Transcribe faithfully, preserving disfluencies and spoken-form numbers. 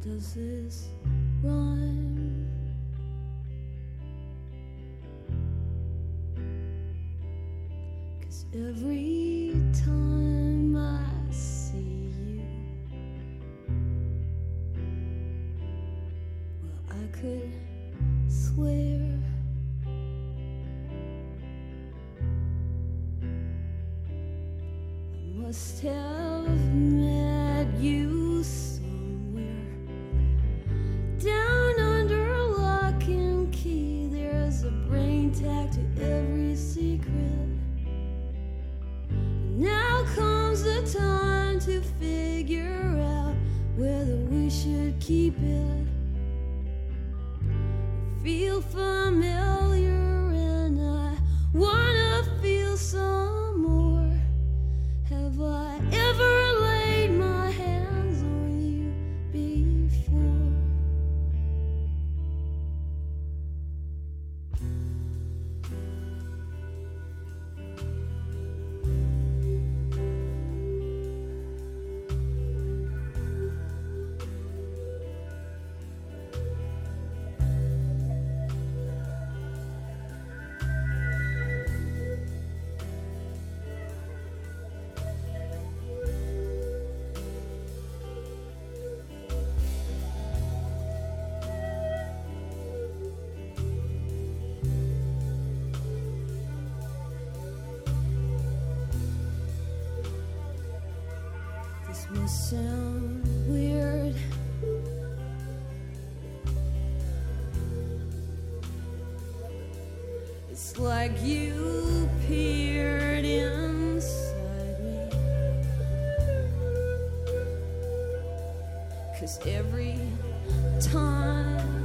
does this rhyme? Cause every time I see you, well, I could swear I must have met you somewhere down under lock and key. There's a brain tag to every secret. Now comes the time to figure out whether we should keep it. Feel familiar and I wanna feel some more. Have I ever laid my hands on you before? This must sound weird. It's like you peered inside me. Cause every time